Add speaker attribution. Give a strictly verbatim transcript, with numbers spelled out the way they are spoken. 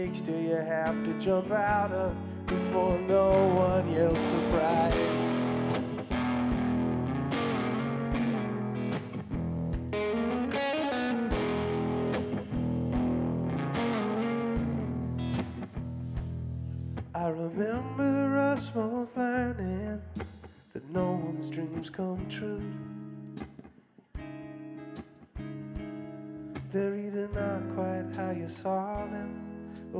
Speaker 1: Do you have to jump out of before no one yells surprise? I remember us both learning that no one's dreams come true. They're either not quite how you saw them,